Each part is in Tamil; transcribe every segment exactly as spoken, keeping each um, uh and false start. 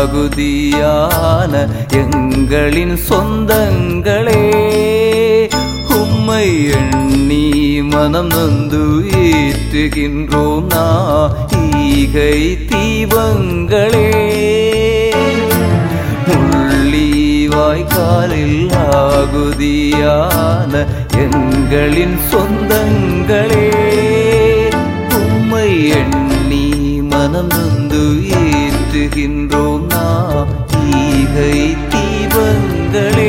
ஆகுதியான எங்களின் சொந்தங்களே, உம்மை எண்ணி மனம் நொந்து ஏற்றுகின்றோம் ஈகை தீபங்களே. முள்ளி வாய்க்காலில் ஆகுதியான எங்களின் சொந்தங்களே, உம்மை எண்ணி மனம் நொந்து ஏற்றுகின்றோம் ஈகை தீபங்களே.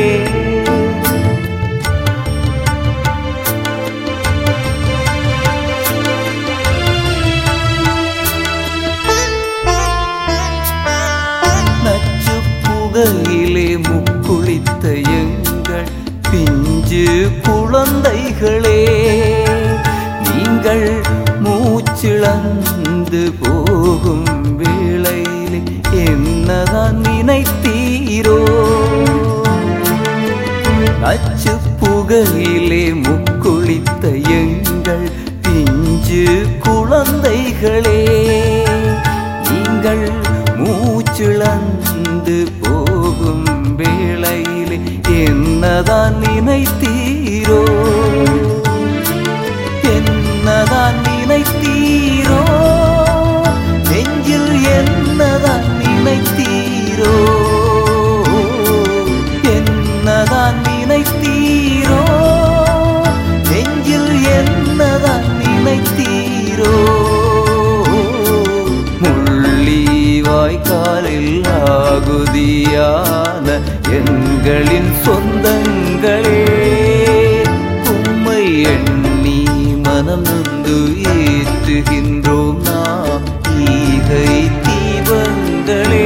புகையிலே முக்குளித்த எங்கள் பிஞ்சு குழந்தைகளே, நீங்கள் மூச்சிழந்து போகும் வேளையிலே என்னதான் நினைத்தீரோ? அச்சு புகையிலே முக்குளித்த எங்கள் பிஞ்சு குழந்தைகளே, நீங்கள் மூச்சிழந்து போகும் வேளையிலே என்னதான் நினைத்தீரோ? என்னதான் நினைத்தீரோ? நெஞ்சில் என்னதான் நினைத்தீரோ? என்னதான் நினைத்தீரோ? நெஞ்சில் என்னதான் நினைத்தீரோ? வாய்க்காலில் ஆகுதியான எங்களின் சொந்தங்களே, உம்மை எண்ணி மனம் நொந்து ஏற்றுகின்றோம் ஈகை தீபங்களே.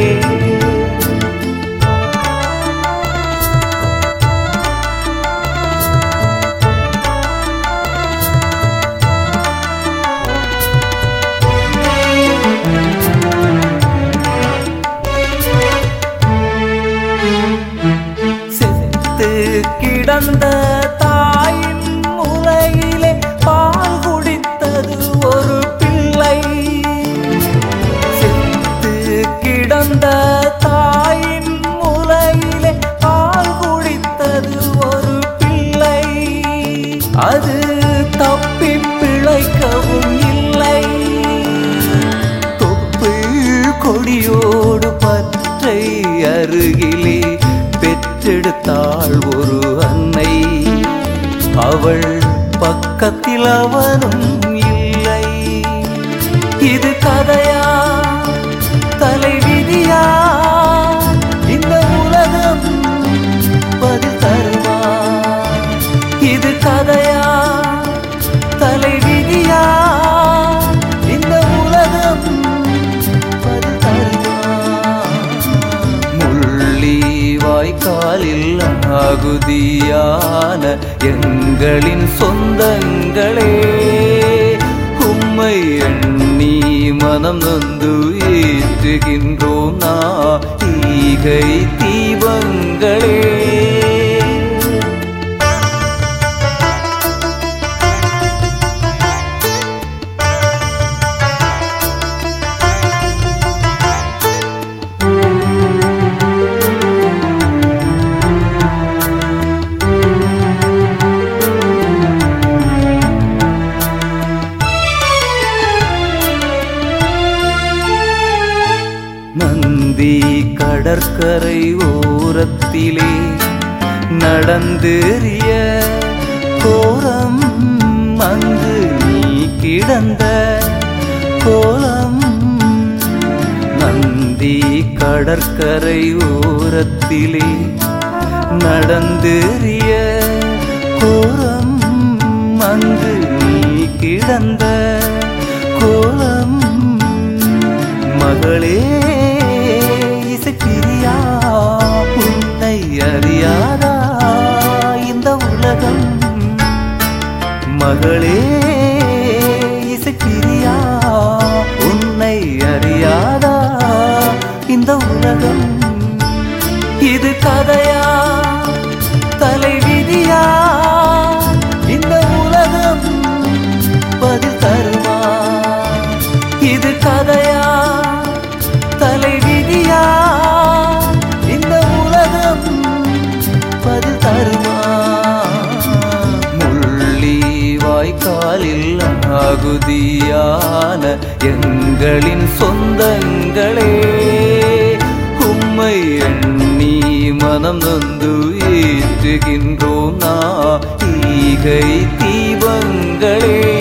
கிடந்த தாயின் முலையிலே பால் குடித்தது ஒரு பிள்ளை. செத்து கிடந்த தாயின் முலையிலே பால் குடித்தது ஒரு பிள்ளை. அது தப்பி பிழைக்கவும் இல்லை. தொப்புள் கொடியோடு பற்றை அருகிலே பெற்றெடுத்தாள் ஒரு அன்னை. அவள் பக்கத்தில் அவனும் இல்லை. இது கதையா தலைவிதியா? இந்த உலகம் பதில் தருமா? இது கதையா தலைவிதியா? இந்த உலகம் பதில் தருமா? முள்ளி வாய்க்காலில் ஆகுதியான எங்களின் சொந்தங்களே, உம்மை எண்ணி மனம் நொந்து ஏற்றுகின்றோம் ஈகை தீபங்களே. நந்தி கடற்கரை ஓரத்திலே நடந்தேறிய கோலம், அங்கு நீ கிடந்த கோலம். நந்தி கடற்கரை ஓரத்திலே நடந்தேறிய கோலம், அங்கு நீ கிடந்த கோலம். மகளே இசைப்பிரியா, உன்னை அறியாதா இந்த உலகம்? மகளே இசைப்பிரியா, உன்னை அறியாதா இந்த உலகம்? இது கதையா தலைவிதியா? இந்த உலகம் பதில் தருமா? இது கதையா தலைவிதியா? தகுதியான எங்களின் சொந்தங்களே, உம்மை எண்ணி மனம் நொந்து ஏற்றுகின்றோம் ஈகை தீபங்களே.